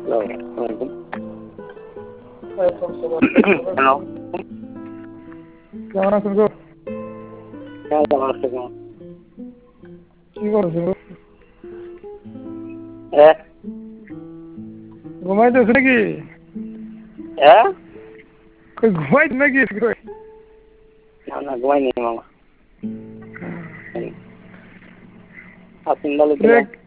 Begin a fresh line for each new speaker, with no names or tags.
আসসালামু আলাইকুম। হ্যালো,
কেমন আছেন গো?
কেমন আছেন?
কি করছো গো?
হ্যাঁ
ঘুমাইতেছো নাকি?
হ্যাঁ,
কই ঘুমাইছ নাকি? কই
না ঘুমাইনি মামা। আপনি ভালো
রে,
ছিলেন?